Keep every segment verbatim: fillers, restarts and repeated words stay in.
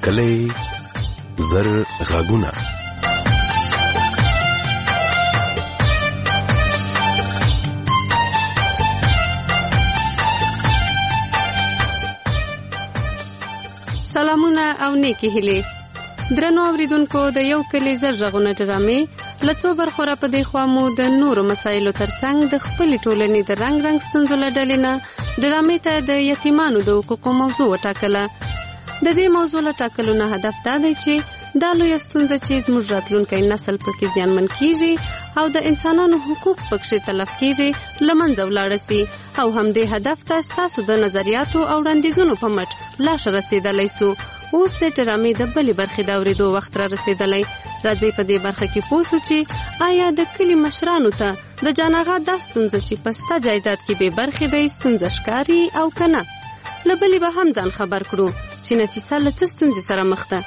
کلی زر غږونه. سلامونه او نیکی هیلې. درنو اوریدونکو، د یو کلی زر غږونه ډرامې له څو برخو را په دې خوا مو د نورو مسایلو ترڅنګ د خپلې ټولنې د رنګ رنګ ستونزو له ډلې نه ډرامې ته د یتیمانو د حقوقو موضوع وټاکله. د دې موضوع له ټاکلو نه هدف دا دی چې دا لویه ستونزه چې زموږ راتلونکی نسل پکې زیانمن کیږي او د انسانانو حقوق پکې تلف کیږي له منځه ولاړه سي، او همدې هدف ته ستاسو د نظریاتو او وړاندیزونو په مټ لا ښه رسېدلی سو. اوس د ډرامې د بلې برخې د اورېدو وخت را رسېدلی. راځئ په دې برخه کې پوه سو چې آیا د کلي مشرانو ته د جان آغا دا ستونزه چې په ستا جایداد کې بې برخې دی ستونزه ښکاري او که نه. له بلې به هم ځان خبر کړو چې نفیسه له څه ستونزې سره مخ ده.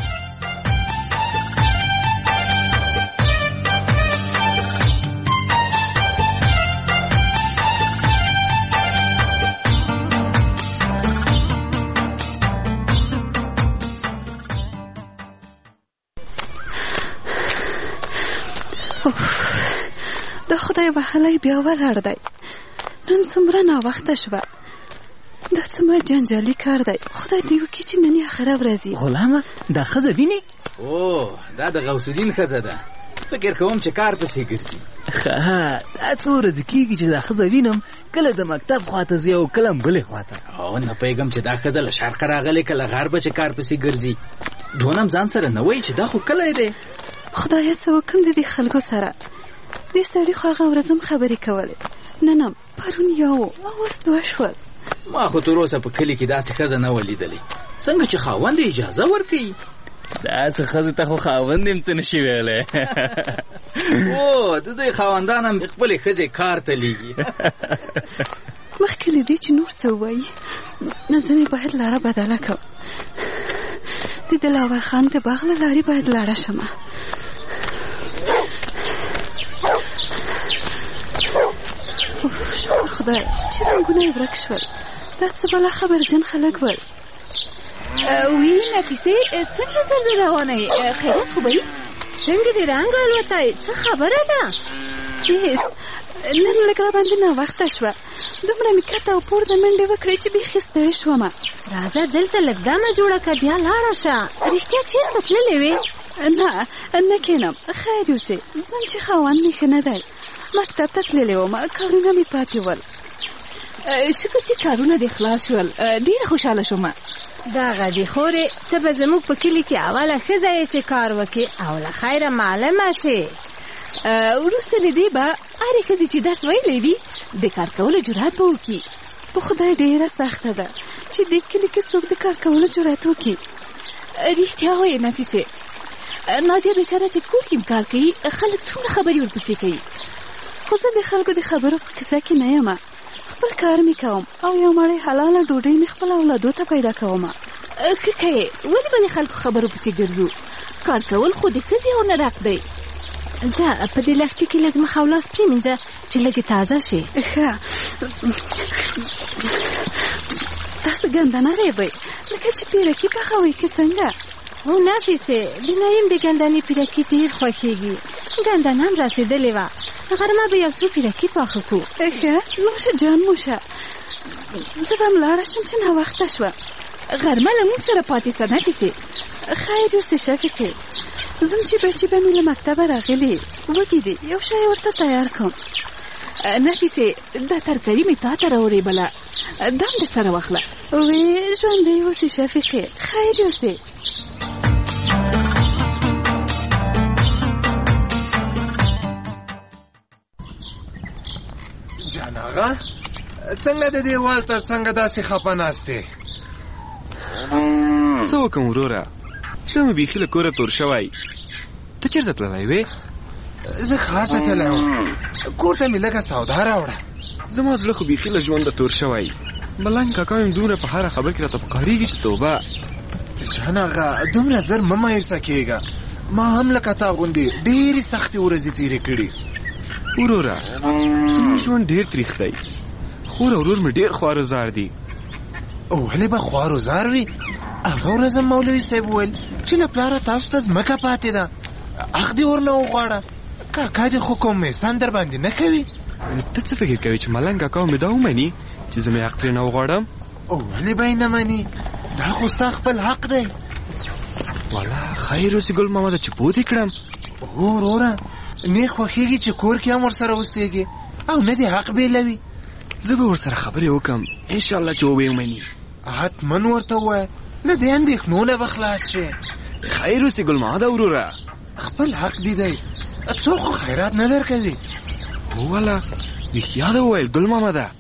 د خدای بخلی بیا ولاړ دی. نن څومره ناوخته شوه. دا څومره جنجالي کار دی. خدای دې وکړي چې نن یې آخره ورځ وي. غلامه دا ښځه وینې؟ او دا د غوث الدین ښځه ده. فکر کوم چې کار پسې ګرځي. ښه، دا څو ورځې کېږي چې دا ښځه وینم، کله د مکتب خواته ځي او کله بلې خواته. او نه پوهېږم چې دا ښځه له شرقه راغلې که له غربه چې کار پسې ګرځي. دونه هم ځان سره نه وایي چې دا خو کلی دی. خدایه څه وکړم د دې خلکو سره. دې سړي خو هغه ورځ هم خبرې کولې، نن هم پرون یو او اوس دوه شول. ما خو تر اوسه په کلي کې داسې ښځه نه وه لیدلې. څنګه چې خاوند یې اجازه ورکوي. داسې ښځې ته خو خاوند هم څه نشي ویلی. او د دوی خاوندان هم خپلې ښځې کار ته لیږي. مخکې له دې چې نور څه ووایي، زه مې باید لاره بدله کړم. د دلاور خان د باغ له لارې باید لاړه شمه. شکر خدای چې رنګونه یې ورک شول. دا څه بلا خبرجن خلک ول. وی نفیسې څنګه زر روانه یې؟ خیرات خو به یې؟ څنګه دې رنګ الوتی؟ څه خبره ده؟ هېڅ، نن لږ راباندې ناوخته شوه. دومره مې کته او پورته منډې وکړې چې بیخي ستړې شومه. راځه دلته لږ دمه جوړه که بیا لاړه شه. رښتیا چېرته تللې وې؟ نه نه کېنم، خیر اوسې. ځم چې خاوند مې ښه نه دی. مکتب ته تللې وم، کارونه مې پاتې ول. شکر چې کارونه دې خلاص شول. ډېره خوشحاله شومه. دغه دې خورې ته به زموږ په کلي کې اوله ښځه یې چې کار وکړي او له خیره معلمه شي. وروسته له دې به هرې ښځې چې درس ویلی وي د کار کولو جرأت به وکړي. په خدای ډېره سخته ده چې دې کلي کې څوک د کار کولو جرأت وکړي. رښتیا وایې نفیسې، نازیه بیچاره چې کور کې کار کوي خلک څومره خبرې ورپسې کوي. خو زه د خلکو د خبرو په کیسه کې نه یم. خپل کار مې کوم او یو مړۍ حلاله ډوډۍ مې خپل اولادو ته پیدا کوم. ښه کوې، ولې به د خلکو خبرو پسې ګرځو؟ کار کول خو د ښځې هنر دی. ځه په دې لښتي کې لږ مخ او لاس پرېمینځه چې لږې تازه شي. ښه، تاسو ګندنه ریبئ لکه چې پیرکي پخوئ که څنګه؟ هو نفیسې، د نایم د ګندنې پیرکي ډېر خوښېږي. ګندنه هم رسېدلې وه. غرمه به یو څو پیرکي پاخه کړو. ښه، نوشه جان موشه. زه به هم لاړه شم چې ناوخته شوه. غرمه له موږ سره پاتې شه نفیسې. خیر اوسې شفیقې، ځم چې بچي به مې له مکتبه راغلي وږي دي، یو شی ورته تیار کړم. نفیسې، دا ترکاري مې تا ته راورېبله، دا هم درسره واخله. وې ژوندی اوسې شفیقې، خیر اوسې. جان آغا، څنګه د دیوال تر څنګه داسې خپه ناستې؟ څه وکړم وروره، زړه مې بیخي له کوره تور شوی. ته چېرته تللی وې؟ زه ښار ته تللی وم، کور ته مې لږه سودا راوړه. زما زړه خو بیخي له ژونده تور شوی. ملنګ کاکا مې دومره په هره خبر کې راته پکارېږي چې توبه. جان آغا، دومره زر مه مایوسه کېږه. ما هم لکه تا غوندې ډېرې سختې ورځې تېرې کړي. وروره، زموږ ژوند ډېر تریخ دی. خور او ورور مې ډېر خوار و زار دي. ولې به خوار و زار وي؟ هغه ورځ مولوي صاحب وویل چې له پلاره تاسو ته ځمکه پاتې ده، حق دې ورنه وغواړه. کاکا دې خو کوم احسان در باندې نه کوي. ته څه فکر کوي چې ملنګ کاکا مې دا ومني چې زه مې حق ترې نه وغواړم؟ ولې به یې نه مني؟ دا خو ستا خپل حق دی. والا خیر اوسې ګل ماما ده چې پوه دې کړم. هو وروره، نیک خوښېږي چې کور کې هم ورسره اوسېږي او نه دې حق بېلوي. زه به ورسره خبرې وکړم انشاءالله چې وبه یې ومني. حتمن ورته ووایه، له دې اندېښنو نه به خلاص شي. خیر اوسې ګل ماما ده وروره، خپل حق دې دی، څوک خو خیرات نه درکوي. هو والا رښتیا ده وویل ګل ماما ده.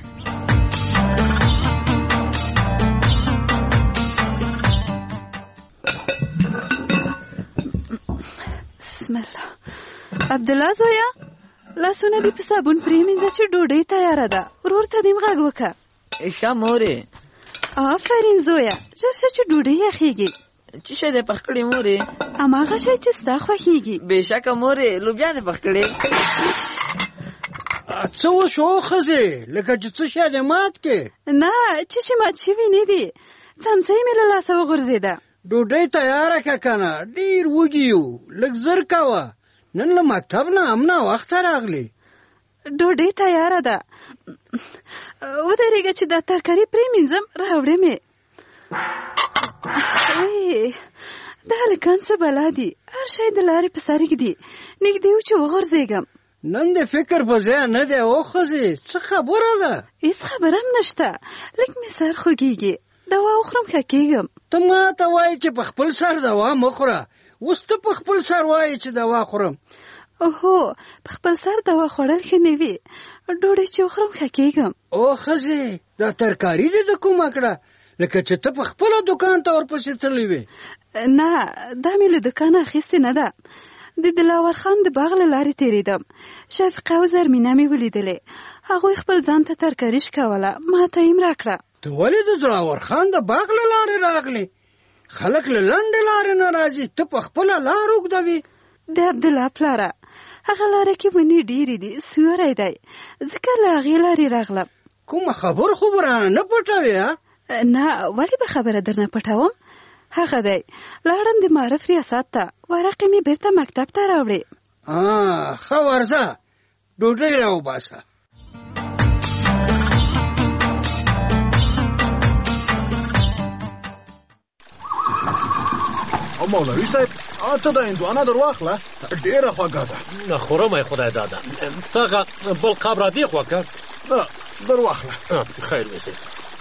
بسم الله. عبدالله زویا، لاسونه دې په صابون پرېمینځه چې ډوډۍ تیاره ده. ورور ته دې غږ وکړه. ښه مورې. آفرین زویا، ژر شه چې ډوډۍ یخېږي. څه شی دې پخ کړی مورې؟ هماغه شی چې ستا خوښېږي. بېشکه مورې، لوبیا دې پخ کړې. څه وشو ښځې؟ لکه چې څه شی دې مات کې؟ نه، چې شی مات شوي نه دي، څمڅۍ مې له لاسه وغورځېده. ډوډۍ تیاره که که نه، ډېر وږي یو، لږ زر کوه، نن له مکتب نه هم ناوخته راغلې. ډوډۍ تیاره ده، ودرېږه چې دا ترکاري پرېمینځم، راوړې مې. وی دا هلکان څه بلا دي، هر شی د لارې په سر ږدي، نږدې و چې وغورځېږم. نن د فکر په ځای نه دی او ښځې، څه خبره ده؟ هېڅ خبره هم نشته، لږ مې سر خوږېږي، دوا وخورم ښه کېږم. ته ما ته وایې چې په خپل سر دوا مه خوره، اوس ته په خپل سر وایې چې دوا خورم. اوهو، په خپل سر دوا خوړل ښه نه وي، ډوډۍ چې وخورم ښه کېږم. او ښځې، دا ترکاري دې د کومه کړه؟ لکه چې ته په خپله دوکان ته ورپسې تللی وې. نه، دا مې له دوکانه اخیستې نه ده، د دلاور خان د باغ له لارې تېرېدم، شفقه او زرمینه مې ولیدلې، هغوی خپل ځان ته ترکاري شکوله، ما ته یې راکړه. ته ولې د دلاور خان د باغ له لارې راغلې؟ خلک له لنډې لارې نه راځي، ته په خپله لار اوږدوې. د عبدالله پلاره، هغه لاره کې ونې ډېرې دي، سیوری دی، ځکه له هغې لارې راغلم. کومه خبر خو به رانه نه پټوې؟ نه، ولې به خبره درنه پټوم؟ هغه دی، لاړم د معرف ریاست ته، ورقې مې بېرته مکتب ته راوړې. ښه ورځه، ډوډۍ راوباسه. مولوي صاحب، ته دا هندوانه در واخله، ډېره خوږه ده. نه خورم ای خدای داده، ته بل قاب را دې خوا که؟ نه، در واخله. خیر وسې.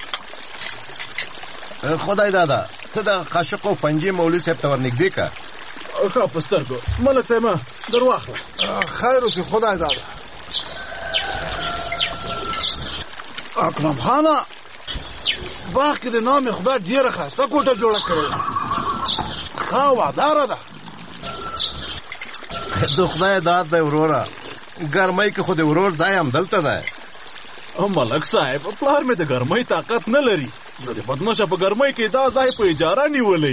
خدای دادا، ته د قاشق او پنجې مولوي صاحب ته ورنږدې که. ښه په سترګو. ملک صاحب، در واخله. خیر اوسې خدای دادا. اکرم خانه، باغ کې د نام خدای ډېره ښایسته کوټه جوړه کړې ده، ښه هواداره ده. د خدای داد دی وروره، ګرمۍ کې خو د ورور ځای هم دلته دی. ملک صاحب، پلار مې د ګرمۍ طاقت نه لري، زه د بدمشه په ګرمۍ کې دا ځای په اجاره نیولی.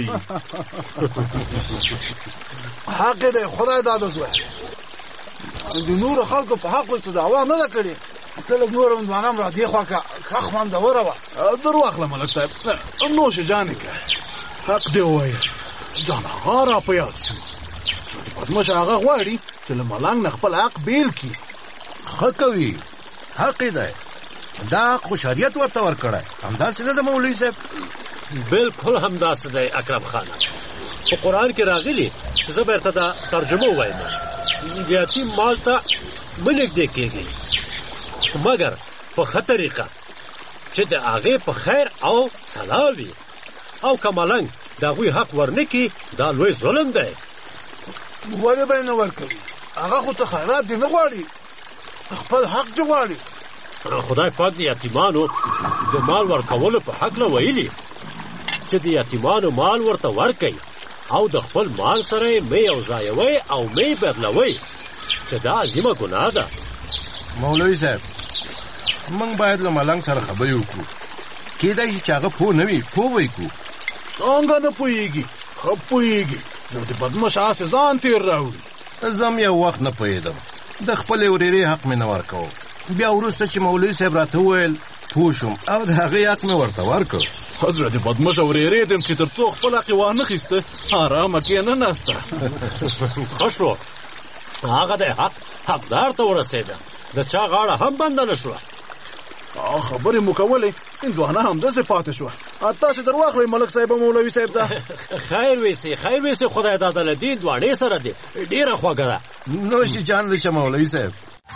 حق دی خدای داده زوی، د نورو خلکو په حق څه دعوا نه ده کړې. ته لږ نوره هندوانه هم را دې خوا که، ښه خوندوره وه. در واخله ملک صاحب، نوش جانې که. حق دی ووایه، جان هغه را په یاد شو چې د بدمشه هغه غواړي چې له ملنګ نه خپل حق بیل کړي. ښه کوي، حق یې دی، دا حق خو شریعت ورته ورکړی، همداسې نه ده مولوي صاحب؟ بالکل همداسې دی اکرم خانه، په قرآن کې راغلي چې زه به درته دا ترجمه ووایم، د یتیم مال ته مه نږدې کېږئ، مګر په ښه طریقه چې د هغې په خیر او صلاح وي، او که ملنګ د هغوی حق ورنه کړي، دا لوی ظلم دی. ولې به یې نه ورکوي؟ هغه خو څه خیرات دې نه غواړي، خپل حق دې غواړي. خدای پاک د یتیمانو د مال ورکولو په حق له ویلي چې د یتیمانو مال ورته ورکئ، او د خپل مال سره یې مه یوځایوئ او مه یې بدلوئ، چې دا عظیمه ګناه ده. مولوي صاحب، موږ باید له ملنګ سره خبرې وکړو، کېدای شي چې هغه پوه نه وي، پوه به یې کړو. څنګه نه پوهېږي؟ ښه پوهېږي، نو د بدمشه هسې ځان تېر راوړي. زه هم یو وخت نه پوهېدم، د خپلې ورېرې حق مې نه ورکوم، بیا وروسته چې مولوي صاحب راته وویل پوه شوم او د هغې حق مې ورته ورکړ. حضرت بدمشه ورېرېدم چې تر څو خپل حق یې وانخیسته ارامه کښېنه ناسته. ښه شو هغه دی حق حقدار ته ورسېده د چا غاړه هم بنده نه شوه. خبرې مو کولې هندوانه همداسې پاتې شوه. تاسې در واخلئ ملک صاحب مولوي صاحب ته. خیر ویسي خیر ویسي خدای داده له دې هندوانې سره دی ډېره خوږه ده. نوشي جان دی شه مولوي صاحب.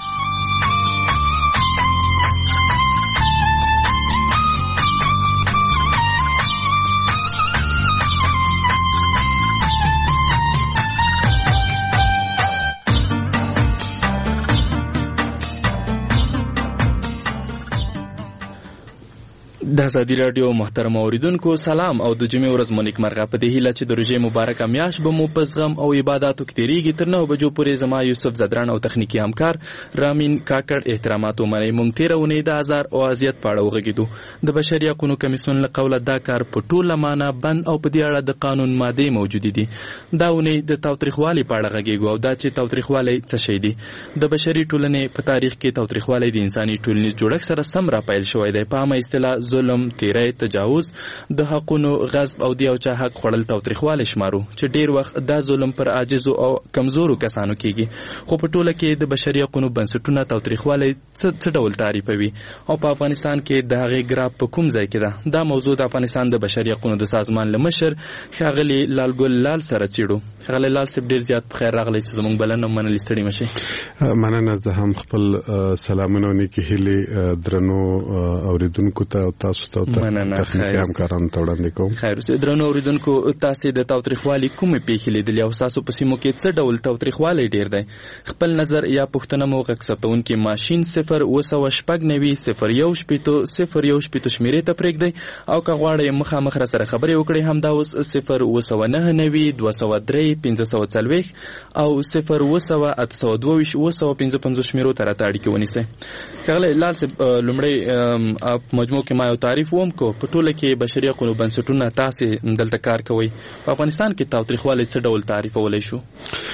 د ازادي راډیو محترم اوریدونکو سلام او د جمعې ورځ مو نیکمرغه. په دې هیله چې د روژې مبارکه میاشت به مو په زغم او عباداتو کې تېرېږي. تر نهو بجو پورې زما یوسف زدران او تخنیکي همکار رامین کاکړ احترامات ومنئ. موږ تېره اونۍ د ازار او اذیت په اړه وغږېدو. د بشري حقونو کمیسیون له قوله دا کار په ټوله معنه بند او په دې اړه د قانون مادې موجودې دي. دا اونۍ د تاوتریخوالي په اړه غږېږو او دا چې تاوتریخوالی څه شی دی. د بشري ټولنې په تاریخ کې تاوتریخوالی د انساني ټولنیز جوړښت سره سم راپیل شوی دی. په عامه اصطلاح ظلم، تیری، تجاوز، د حقونو غصب او د یو چا حق خوړل تاوتریخوالی شمارو چې ډیر وخت دا ظلم پر عاجزو او کمزورو کسانو کیږي. خو په ټوله کې د بشري حقونو بنسټونه تاوتریخوالی څه ډول تعریفوي او په افغانستان کې د هغې ګراف په کوم ځای کې ده؟ دا موضوع د افغانستان د بشري حقونو د سازمان له مشر ښاغلي لالګل لال سره څېړو. ښاغلی لال صاحب ډېر زیات په خیر راغلی چې زموږ بلنه منلي ستړي مشئ. مننه. زه هم خپل سلامونه او نیکې هیلې درنو اوریدونکو ته او تاسو ته تخنیکي همکارانو ته وړاندې کوم. خیر اوسئ. درنو اوریدونکو تاسې د تاوتریخوالي کومې پېښې لیدلې او ستاسو په سیمو کې څه ډول تاوتریخوالی ډېر دی؟ خپل نظر یا پوښتنه مو غږ ثبتوونکي ماشین صفر اوه سوه شپږ نوي صفر یو شپېتو صفر یو شپېتو شمېرې ته پرېږدئ او که غواړئ مخامخ را سره خبرې وکړئ همدا اوس صفر اوه سوه نهه نوي دوه سوه درې پنځه سوه څلوېښت او صفر اوه سوه اته سوه دوه ویشت اوه سوه پنځه پنځوس شمېرو ته راته اړیکې ونیسئ. ښاغلی لال صاحب لومړی په مجموع کې ما یو تعریف وم کو په ټوله کې بشري حقونو بنسټونه تاسې دلته کار کوئ. په افغانستان کې تاوتریخوالی څه ډول تعریفولی شو؟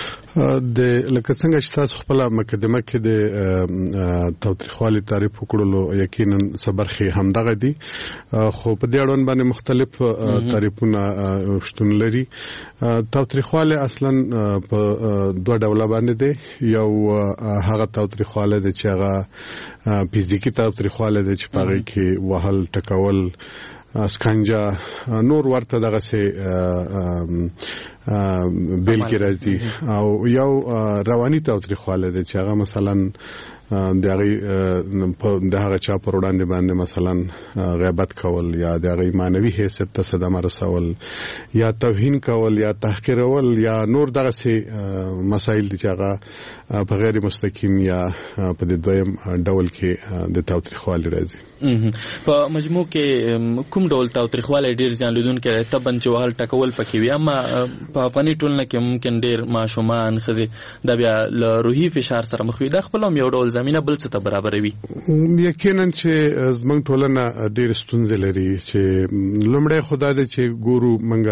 د لکه څنګه چې تاسو خپله مقدمه کې د تاوتریخوالي تعریف وکړلو یقینا څه برخې همدغه دي خو په دې اړوند باندې مختلف تعریفونه شتون لري. تاوتریخوالی اصلا په دوه ډوله باندې دی. یو هغه تاوتریخوالی دی چې هغه فزیکي تاوتریخوالی دی چې په هغې کې وهل، ټکول، اسکنجه، نور ورته دغسې بیل کې راځي. او یو رواني تاوتریخوالی دی چې هغه مثلا د هغې د هغه چا پر وړاندې باندې مثلا غیبت کول یا د هغې معنوي حیثیت ته صدمه رسول یا توهین کول یا تحقیرول یا نور دغسې مسایل دي چې هغه په غیر مستقیم یا په د دویم ډول کې د تاوتریخوالي راځي. په مجموع کې کوم ډول تاوتریخوالی ډېر زیان لیدونکی دی؟ طبعا چې وهل ټکول پکې وي، اما په افغاني ټولنه کې ممکن ډېر ماشومان، ښځې دا بیا له روحي فشار سره مخ وي. دا خپل هم یو ډول زمینه بل څه ته برابروي. یقینا چې زموږ ټولنه ډېرې ستونزې لري چې لومړی خو دا دی چې ګورو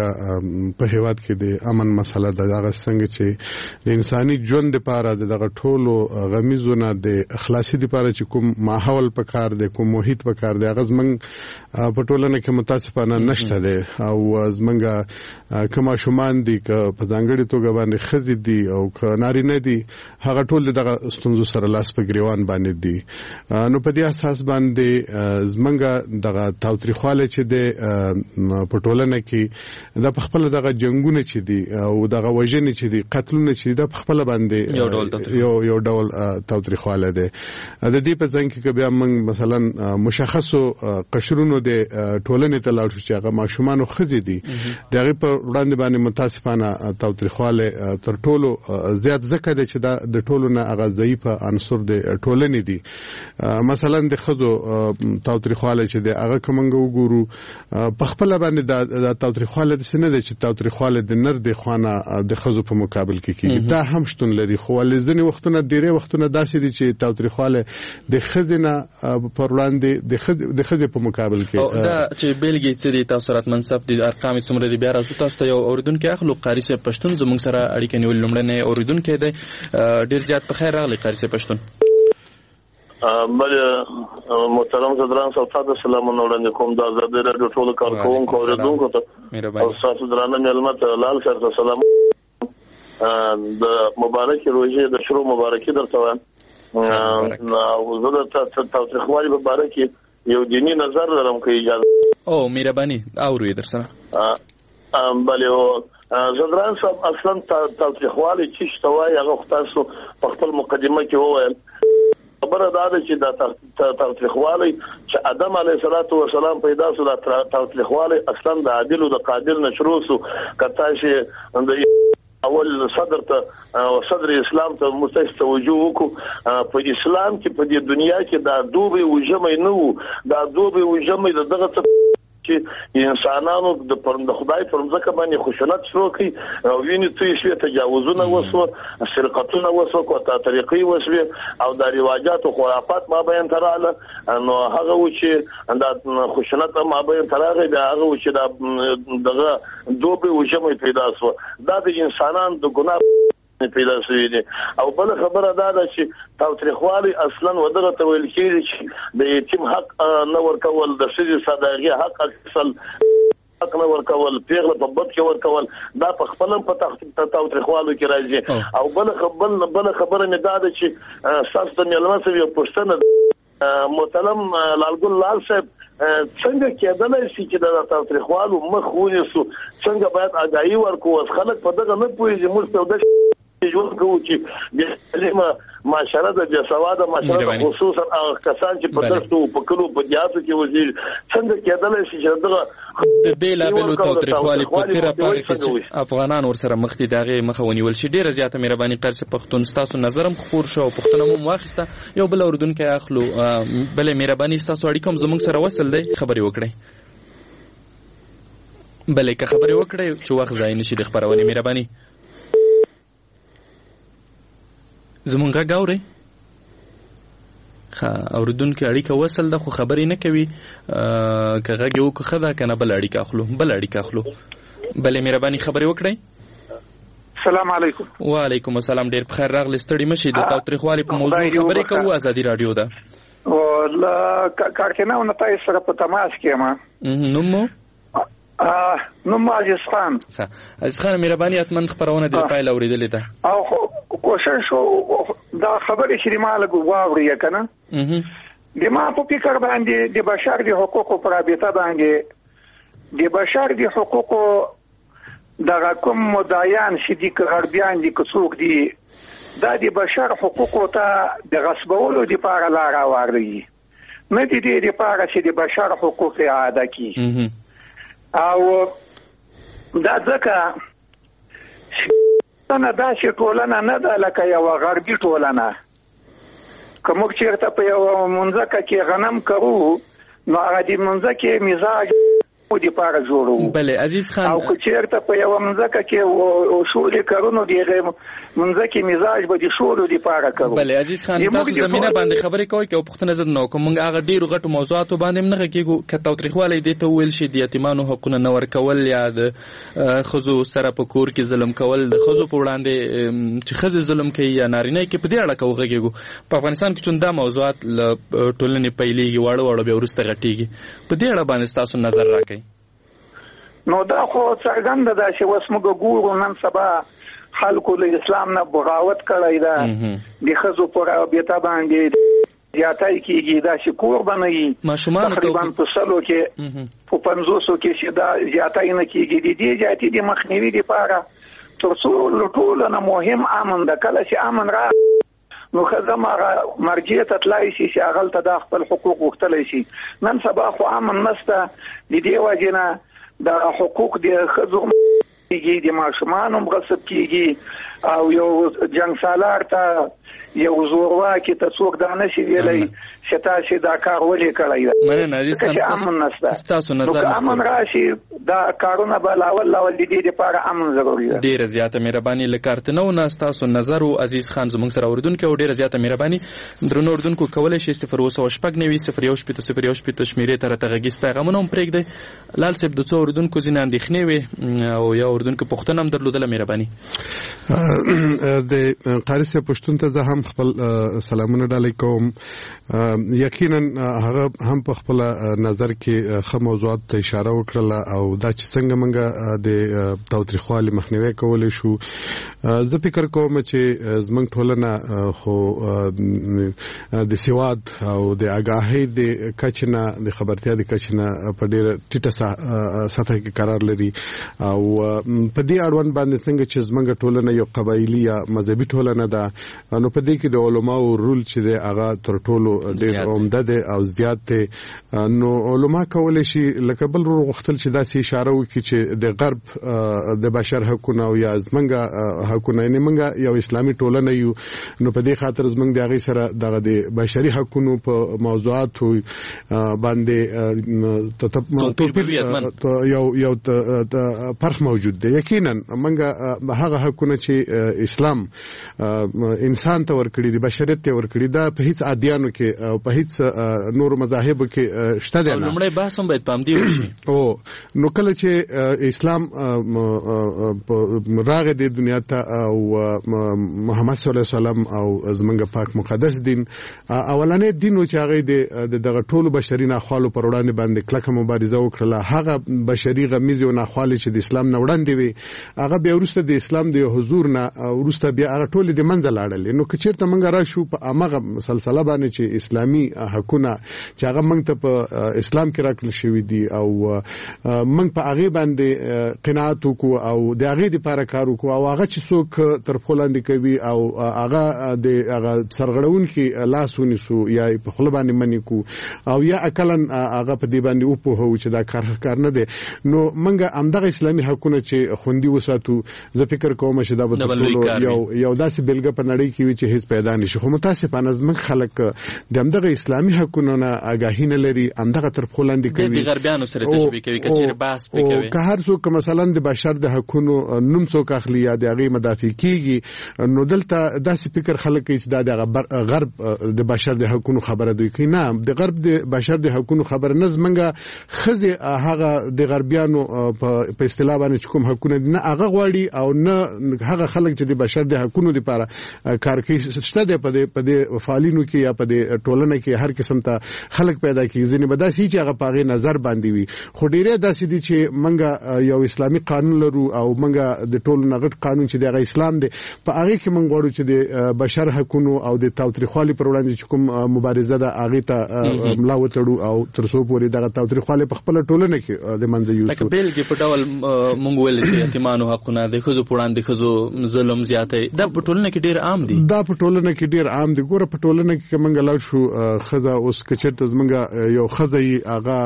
موږ په هېواد کې د امن مسله ده. هغه څنګه چې د انساني ژوند دپاره د دغه ټولو غمیزو نه د خلاصي دپاره چې کوم ماحول پکار دی، کوم محیط پکار دی، هغه زموږ په ټولنه کې متاسفانه نشته دی. او زموږ که ماشومان دي، که په ځانګړې توګه باندې ښځې دي او که نارینه دي، هغه ټول د دغه ستونزو سره لاس په ګریوان باندې دي. نو په دې اساس باندې زموږ دغه تاوتریخوالی چې دی په ټولنه کې دا په خپله دغه جنګونه چې دي او دغه وژنې چې دي، قتلونه چې دي، دا په خپله باندې یو یو ډول تاوتریخوالی دی. د دې په ځای کې که بیا موږ مثلا مشخصو قشرونو د ټولنې ته لاړ شو چې هغه ماشومان او ښځې دي، د هغې په وړاندې باندې متاسفانه تاوتریخوالی تر ټولو زیات ځکه دی چې دا د ټولو نه هغه ضعیفه عنصر د ټولنې دي. مثلا د ښځو تاوتریخوالی چې دی هغه که موږ وګورو په خپله باندې دا تاوتریخوالی داسې نه دی چې تاوتریخوالی د نر د خوا نه د ښځو په مقابل کې کېږي. دا هم شتون لري، خو ولې ځینې وختونه ډېری وختونه داسې دي چې تاوتریخوالی د ښځې نه پر وړاندې د ښځې په مقابل کې. دا چې بیلګې څه دي تاسو رات منصب دي، ارقام یې څومره دي؟ بیا راځو تاسو ته یو اورېدونکی اخلو. قاري صاحب پښتون زموږ سره اړیکه نیولې لومړنی اورېدونکی دی. ډېر زیات په خیر راغلی قاري صاحب پښتون. بل محترم صدران صاحب ته سلامونه وړاندې کوم د آزادۍ راډیو ټولو کارکوونکو اوریدونکو ته او تاسو درانه مېلمه ته لال سر ته سلام د مبارک روزي د شروع مبارکي درته وایم او زه د تاریخوالي په باره کې یو دینی نظر لرم که اجازه او مهرباني اورو در سره بله صدران صاحب اصلا تاریخوالي چې شته وایي هغه تاسو په خپل مقدمه کې وویل خبره دا ده چې دا تاریخوالي چې آدم علیه السلام پیدا شو دا تاریخوالي اصلا د عادل او د قادر نشرو سو کته چې د اول صدر ته صدر اسلام ته مستحق توجه وکړو په اسلام کې په دې دنیا کې دا دوبه وجمې نه وو دا دوبه وجمې دغه چې انسانانو د پرند خدای پر ځکه باندې خشونت شروع کړي او ویني توې شوی تجاوزونه وسو سرقتونه وسو کوته طریقې وسوي او د رواجات او خرافات ما بیان تراله نو هغه و چې د خشونت ما بیان تراغه دا هغه و چې دا دغه دوبه وجمې پیدا شو دا د انسانانو د ګناه پیدا شوی دي او بل خبره دا ده چې تاریخوالي اصلا ودغه تویل کېږي چې د یتیم حق نه ورکول د شذ صداغي حق اصل حق نه ورکول پیغله په بد کې ورکول دا په خپل په تاریخوالو کې راځي او بل خبر بل خبره نه دا ده چې ساس د ملمسه یو پښتنه محترم لالګل لال صاحب څنګه کېدلای شي چې د تاریخوالو مخ ونیسو څنګه باید اگاهي ورکو خلک په دغه نه پوهیږي مستودش ژوند کوو چې د سلیمه معاشره د بېسواده معاشره خصوصا هغه کسان چې په دښتو په کلو په دیاتو کې وزیر څنګه کېدلی شي چې دغه د بېلابېلو تاوتریخوالي په تېره پاغه کې چې افغانان ورسره مخ دي د هغې مخه ونیول شي ډېره زیاته مهرباني قرض پښتون ستاسو نظر هم خپور شو او پوښتنه مو واخیسته یو بل اورېدونکی اخلو بلې مهرباني ستاسو اړیکه هم زموږ سره وصل دی خبرې وکړئ بلې که خبرې وکړئ چې وخت ضایع نه شي د خپرونې مهرباني زمونږ غږ اورئ ښه اورېدونکي اړیکه وصل ده خو خبرې نه کوي که غږ یې وکړو ښه ده که نه بله اړیکه اخلو بله اړیکه اخلو بلې مهرباني خبرې وکړئ السلام علیکم وعلیکم السلام ډېر بخیر راغلې ستړي مه شئ د تاوتریخوالي په موضوع خبرې کوو ازادي راډیو ده له کارکنو نه تاسو سره په تماس کې یم نوم مو نوم عزیز خان عزیز خان مهرباني حتما خبرونه دې پایله اورېدلې ده او کوشش دا خبرې چې ما لږ واورې کنه د ما په فکر باندې د بشر د حقوقو پر رابطه باندې د بشر د حقوقو دغه کوم مدعیان چې دي غربیان دي که څوک دي دا د بشر حقوقو ته د غصبولو دپاره لاره هواروي نه د دې دپاره چې د بشر حقوق اعاده کړي او دا ځکه څنګه داسې ټولنه نه ده لکه یوه غربي ټولنه که موږ چېرته په یوه منځکه کې غنم کوو نو هغه د منځکې مزاج دپاره جوړوو بله عزیز خان او که چېرته په یوه منځکه کې شولې کرو نو د هغې منځکې مزاج به د شولو دپاره کوو بله عزیز خان تاسو زمینه باندې خبرې کوئ که پوښتنه زه نه وکړم موږ هغه ډېرو غټو موضوعاتو باندې هم نه غږېږو که تاوتریخوالی دې ته وویل شي د یتیمانو حقونه نه ورکول یا د ښځو سره په کور کې ظلم کول د ښځو په وړاندې چې ښځې ظلم کوي یا نارینه کې په دې اړه که وغږېږو په افغانستان کې چون دا موضوعات له ټولنې پیلېږي واړه واړه بیا وروسته غټېږي په دې اړه باندې ستاسو نظر راکوئ نو دا خو څرګنده ده چې اوس موږ ګورو نن سبا خلکو له اسلام نه بغاوت کړی ده د ښځو په رابطه باندې زیاتی کېږي دا چې کور به نه وي تقریبا په سلو کې په پنځوسو کې چې دا زیاتی نه کېږي د دې زیاتي د مخنیوي دپاره تر څو له ټولو نه مهم امن ده کله چې امن را نو ښځه هغه مرجع ته تللی شي چې هغلته دا خپل حقوق غوښتلی شي نن سبا خو امن نشته د دې وجې نه دا حقوق د ښځو کېږي د ماشومانو هم غصب کېږي او یو جنګ سالار ته یو زورواکي ته څوک دا نشي ویلی چې تاسې دا کار ولې کړی ده مننه عزیز خان امن نشته ستاسو نظر نو که امن راشي دا کارونه به لاول لاول د دې دپاره امن ضروري ده ډېره زیاته مهرباني له کارتنو نه ستاسو نظر و عزیز خان زموږ سره اورېدونکی او ډېره زیاته مهرباني درنو اورېدونکو کولی شئ صفر اوه سوه شپږ نوي صفر یو شپېته صفر یو شپېته شمېرې ته راته غږیز پیغامونه هم پرېږدئ لال صاحب د څو اورېدونکو ځینې اندېښنې وې او یا اورېدونکو پوښتنه هم درلودله مهرباني د قاري صاحب پښتون ته زه هم خپل سلامونه ډالۍ کوم. یقینا هغه هم په خپل نظر کې ښه موضوعات ته اشاره وکړه او دا چې څنګه موږ د تاوتریخوالي مخنیوي کولی شو. زه فکر کوم چې زموږ ټولنه خو د سواد او د آګاهۍ د کچې نه د خبرتیا د کچې نه په ډېره ټیټه سطح کې قرار لري او په دې اړوند باندې څنګه چې زموږ ټولنه یو قبایلي یا مذهبي ټولنه ده نو په دې کې د علماو رول چې دی هغه تر ټولو ډېر عمده دی او زیات دی. نو علما کولی شي لکه بل ورور غوښتل چې داسې اشاره وکړي چې د غرب د بشر حقونه او یا زموږ حقونه یعنې موږ یو اسلامي ټولنه یو نو په دې خاطر زموږ د هغې سره دغه د بشري حقونو په موضوعاتو باندې توپیر یو یو فرق موجود دی. یقینا موږ هغه حقونه چې اسلام انسان ته ورکړي دي بشریت ته ورکړي دا په هیڅ ادیانو کې او په هیڅ نور مذاهبو کې شته دی نه. لومړی بحث هم باید پام دی وشي او نو کله چې اسلام راغی د دنیا ته او محمد صلی الله علیه وسلم او زمونږ پاک مقدس دین اولنې دین و چې هغه د دغه ټولو بشري ناخوالو پر وړاندې باندې کلکه مبارزه وکړه. هغه بشري غمیزې او ناخوالې چې د اسلام نه وړاندې وي هغه بیا وروسته د اسلام د حضور نه وروسته بیا هغه ټولې د منځه لاړلې. نو که چېرته موږ راشو په هماغه سلسله باندې چې اسلامي حقونه چې هغه موږ ته په اسلام کې راکړل شوي دي او موږ په هغې باندې قناعت وکړو او د هغې دپاره کار وکړو او هغه چې څوک تر پښو لاندې کوي او هغه د هغه سرغړونکي لاس ونیسو یا په خوله باندې منې کړو او یا اقلا هغه په دې باندې وپوهوو چې دا کار کار نه دی نو موږ همدغه اسلامي حقونه چې خوندي وساتو زه فکر کوم چې دا به تر ټولو یو یو داسې بېلګه په نړۍ کې وي چې هېڅ پیدا نه شي. خو متاسفانه زموږ خلک د همدغه اسلامي حقونو نه آګاهي نه لري همدغه تر پښو لاندې کوي د غربیانو سره تشبیه کوي که چېرې بحث پرې کوي که هر څوک مثلا د بشر د حقونو نوم څوک اخلي یا د هغې مدافع کېږي نو دلته داسې فکر خلک کوي چې دا د غرب د بشر د حقونو خبره دوی کوي. نه د غرب د بشر د حقونو خبره نه زموږ ښځې هغه د غربیانو په اصطلاح باندې چې کوم حقونه دي نه هغه غواړي او نه هغه خلک چې د بشر د حقونو دپاره کار کوي شته دی په دې فعالینو کې یا په دې ټولنه کې هر قسم ته خلک پیدا کېږي. ځینې به داسې چې هغه په هغې نظر باندې وي خو ډېری داسې دي چې موږ یو اسلامي قانون لرو او موږ د ټولو نه غټ قانون چې د هغه اسلام دی په هغې کې موږ غواړو چې د بشر حقونو او د تاوتریخوالي پر وړاندې چې کوم مبارزه ده هغې ته ملا وتړو او تر څو پورې دغه تاوتریخوالی په خپله ټولنه کې د منځه یوسو. لکه بېلګې په ډول موږ ویل چې یتیمانو حقونه د ښځو په وړاندې ښځو ظلم زیاتی دا په ټولنه کې ډېر عام دي. دا په ټولنه کې ډېر عام دي. ګوره په ټولنه کې که موږ لاړ شو ښځه اوس که چېرته زموږ یو ښځه یي هغه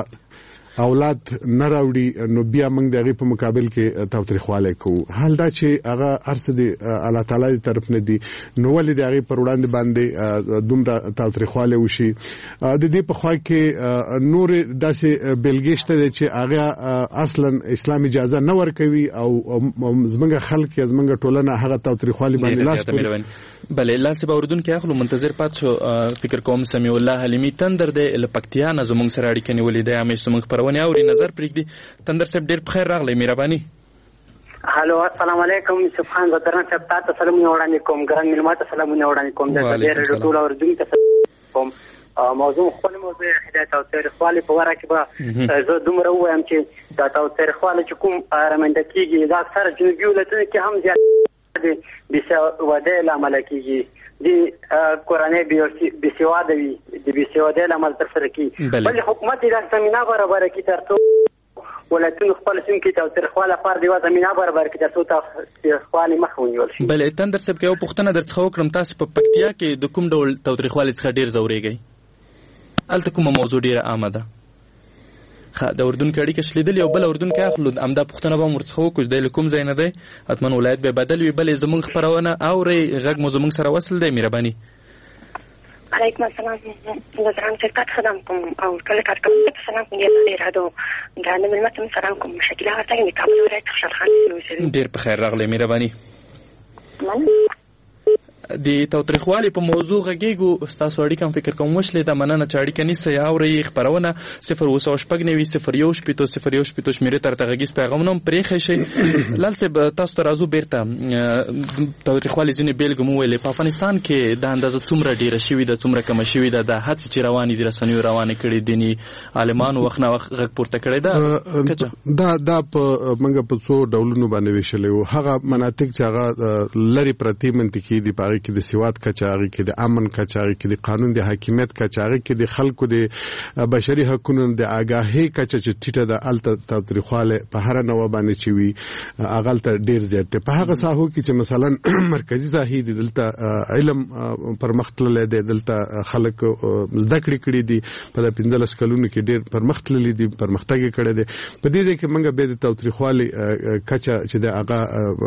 اولاد نه راوړي نو بیا موږ د هغې په مقابل کې تاوتریخوالی کوو. حال دا چې هغه هر څه د الله تعالی د طرف نه دي نو ولې د هغې پر وړاندې باندې دومره تاوتریخوالی وشي. د دې په خوا کې نورې داسې بېلګې شته دی چې هغه اصلا اسلام اجازه نه ورکوي او زموږ خلک یا زموږ ټولنه هغه تاوتریخوالي باندې لاس پورې. بله لاس به اورېدونکي اخلو منتظر پات شو. فکر کوم سمیع الله حلیمي تندر دی له پکتیا نه زموږ سره اړیکه نیولې دی همیش زموږ خپرونې اوري نظر پرېږدي. تندر صاحب ډېر په خیر راغلی مهرباني. هلو السلام علیکم یوسف خان زدران صاحب تا ته سلامونه وړاندې کوم ګران مېلمه ته سلامونه وړاندې کوم د ډېر ټولو اورېدونکو ته کوم موضوع خپل موضوع هدایت او تاریخوالي په وره کې به زه دومره ووایم چې دا تاریخوالي چې کوم رامنځته کېږي دا اکثره جنوبي ولایتونو کې هم زیات د بېسوادۍ له امله کېږي. د کورنۍ بېسواده وي د بېسوادۍ له امله ترسره کېږي. بلې حکومت یې دا زمینه برابره کړي تر څو ولایتونو خپل سیمو کې تاوتریخوالي لپاره د یوه زمینه برابره کړي تر څو تاوتریخوالي مخه ونیول شي. بلې تندر صاحب که یوه پوښتنه درڅخه وکړم تاسو په پکتیا کې د کوم ډول تاوتریخوالي څخه ډېر ځورېږئ؟ هلته کومه موضوع ډېره عامه ده؟ ښه د اردونکو اړیکه شلیدلې او بل اردونکی اخلو همدا پوښتنه به هم ورڅخه وکړو چې دی له کوم ځای نه دی حتما ولایت به بدل وي. بلې زموږ خپرونه اورئ غږ مو زموږ سره وصل دی مهرباني. علیکم السلام زه دران شرکت خدم کوم او کله کار کوم ته سلام کوم ډېر راډو دا نه ملمت سلام کوم شکیله هرته کې کابل ولایت خوشحال خان اوسېږم. ډېر په خیر راغلی مهرباني. د تاوتریخوالي په موضوع غږیږو ستاسو اړیکه هم فکر کوم وشلې ده مننه چې اړیکه نیسئ اورئ خپرونه صفر اوه سوه شپږ نوي صفر یو شپېته صفر یو شپېته شمېرې ته راته غږیز پیغامونه هم پرېښی شئ. لال صاحب تاسو ته راځو بیرته تاوتریخوالي ځینې بېلګې مو وویلې. په افغانستان کې دا اندازه څومره ډېره شوې ده څومره کمه شوې ده؟ دا هڅې چې روانې دي رسنیو روانې کړي دیني عالمانو وخت نه وخت غږ پورته کړی ده دا دا په موږ په څو ډولونو باندې ویشلی وو. هغه مناطق چې هغه لرې پرتې منطقې دي په هغې کې د سواد کچه، هغې کې د امن کچه، هغې کې د قانون د حاکمیت کچه، هغې کې د خلکو د بشري حقونو د آګاهۍ کچه چې ټیټه ده، هلته تاوتریخوالی په هره نوع باندې چې وي هغه هلته ډېر زیات دی. په هغه ساحو کې چې مثلا مرکزي ساحې دي دلته علم پرمخ تللی دی، دلته خلک زده کړې کړي دي، په د پنځلس کلونو کې ډېر پرمخ تللي دي، پرمختګ یې کړی دی. په دې ځای کې موږ بیا د تاوتریخوالي کچه چې د هغه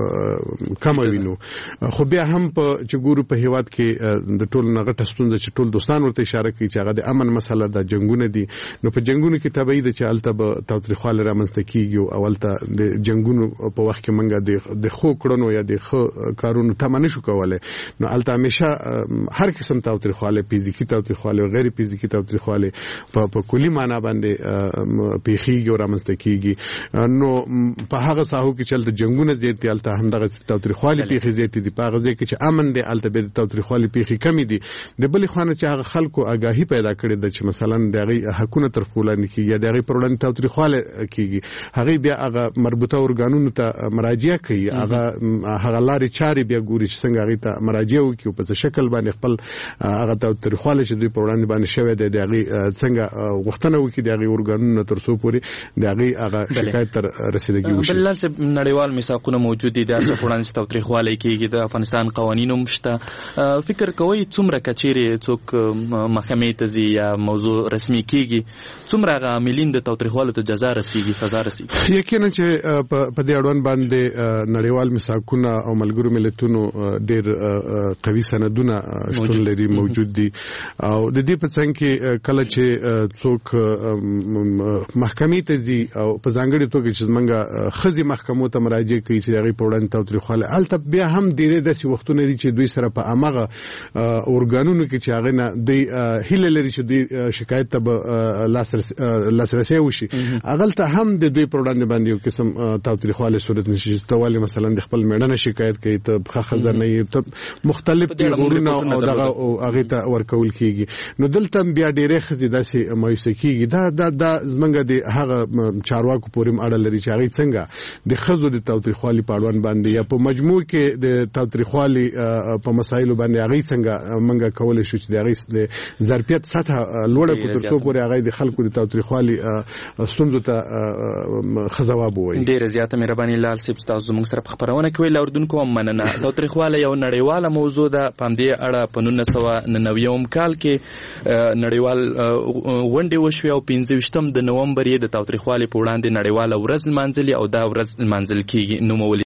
کمه وینو. خو بیا هم په چې ګورو په هېواد کې د ټولو نه غټه ستونزه چې ټول دوستان ورته اشاره کوي چې هغه د امن مسله ده، جنګونه دي. نو په جنګونو کې طبیعي ده چې هلته به تاوتریخوالی رامنځته کېږي او هلته د جنګونو په وخت کې موږ د ښو کړنو یا د ښه کارونو تمه نه شو کولی. نو هلته همیشه هر قسم تاوتریخوالی، فزیکي تاوتریخوالی او غیر فزیکي تاوتریخوالی په کلي معنا باندې پیښیږي او رامنځته کېږي. نو په هغه ساحو کې چې هلته جنګونه زیات دي هلته همدغه تاوتریخوالي پیښې زیاتې دي. په هغه ځای کې چې امن دی هلته بیا د تاوتریخوالي پیښې کمې دي. د بلې خوا نه چې هغه خلکو آګاهي پیدا کړې ده چې مثلا د هغې حقونه تر پښو لاندې کېږي یا د هغې پر وړاندې تاوتریخوالی کېږي، هغې بیا هغه مربوطه ارګانونو ته مراجعه کوي، هغه هغه لارې چارې بیا ګوري چې څنګه هغې ته مراجعه وکړي او په څه شکل باندې خپل هغه تاوتریخوالی چې دوی پر وړاندې باندې شوی دی د هغې څنګه غوښتنه وکړي د هغې ارګانونو نه تر څو پورې د هغې هغه شکایت تر رسیدګي وشي. بل صاحب نړیوال میثاقونه موجود دي د هر څه په وړاندې چې تاوتریخوالی کېږي، د افغانستان قوانین هم شته. فکر کوئ څومره که چیرې څوک محکمې ته ځي یا موضوع رسمي کېږي څومره هغه عاملین د تاوتریخوالو ته جزا رسیږي، سزا رسیږي؟ یقینا چې په دې اړوند باندې نړیوال میثاقونه او ملګرو ملتونو ډېر قوي سندونه شتون لري، موجود دي. او د دې په څنګ کې کله چې څوک محکمې ته ځي او په ځانګړې توګه چې زمونږ ښځې محکمو ته مراجعه کوي چې د هغې په وړاندې تاوتریخوالی، هلته بیا هم ډېرې داسې وختونه دي چې دوی سره په هماغه ارګانونو کې چې هغې نه دوی هیله لري چې دوی شکایت ته به لاسرسی وشي، هغلته هم د دوی په وړاندې باندې یو قسم تاوتریخوالی صورت نیسي چې ته ولې مثلا د خپل مېړه نه شکایت کوي، ته ښه ښځه نه یې، ته مختلف پیغورونه او دغه هغې ته ورکول کېږي. نو دلته بیا ډېرې ښځې داسې مایوسه کېږي. دا دا دا زمونږ د هغه چارواکو پورې هم اړه لري چې هغې څنګه د ښځو د تاوتریخوالي په اړوند باندې یا په مجموع کې د تاوتریخوالي په مسایلو باندې هغې څنګه موږ کولی شو چې د هغې د ظرفیت سطحه لوړه کړو تر څو پورې هغې د خلکو د تاوتریخوالي ستونزو ته ښه ځواب ووایي. ډېره زیاته مهرباني لال صاحب تاسو زموږ سره په خپرونه کې ویل اورېدونکو هم مننه. تاوتریخوالی یو نړیواله موضوع ده. په همدې اړه په نولس سوه نوي کال کې نړیوال غونډې وشوې او پنځه ویشتم د نومبر یې د تاوتریخوالي په وړاندې نړیواله ورځ لمانځلې او دا ورځ لمانځل کېږي نومولې